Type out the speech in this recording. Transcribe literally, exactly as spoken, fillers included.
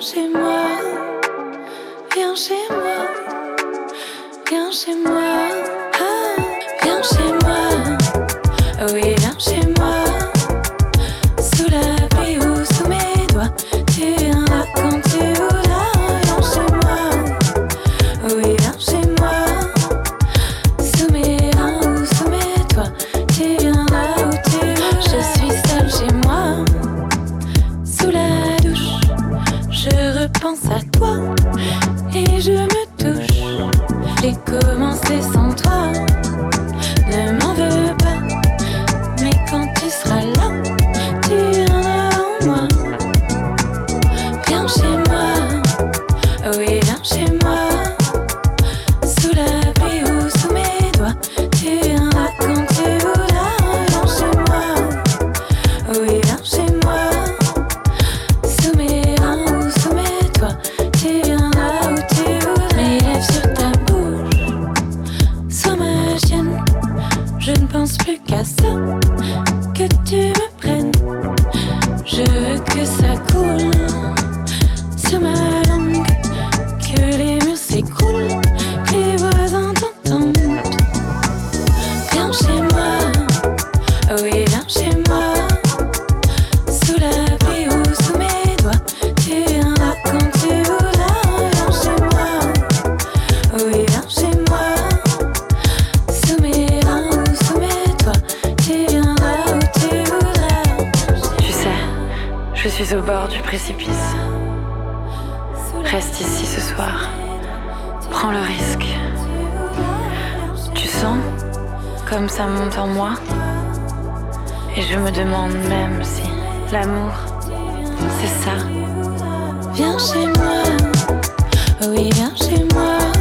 chez moi, viens chez moi, viens chez moi, ah, viens chez moi, oh oui, viens chez moi, sous la pluie ou sous mes doigts, tu viens là quand tu voudras, viens chez moi, oh oui, viens chez moi, sous mes mains ou sous mes doigts, tu viens là où tu veux, je suis seule chez moi, sous la douche, je repense à toi et je me touche. J'ai commencé sans toi, ne m'en veux pas, mais quand tu seras là, tu viendras en moi. Viens chez moi, oui viens chez moi, sous la pluie ou sous mes doigts, tu viendras quand tu voudras. Viens chez moi, oui viens chez moi, sous mes mains ou sous mes doigts, tu viendras où tu voudras. Mes lèvres sur ta bouche, sois ma chienne, je ne pense plus qu'à ça, que tu me prennes. Je veux que ça coule sur ma langue, que les murs s'écroulent, que les voisins t'entendent. Viens chez moi, oui viens chez moi, sous la pluie ou sous mes doigts, tu viendras quand tu voudras. Viens chez moi, oui viens chez moi, sous mes mains ou sous mes doigts, tu viendras où tu voudras. Tu sais, je suis au bord du précipice. Reste ici ce soir. Prends le risque. Tu sens comme ça monte en moi. Et je me demande même si l'amour, c'est ça. Viens chez moi, oui viens chez moi,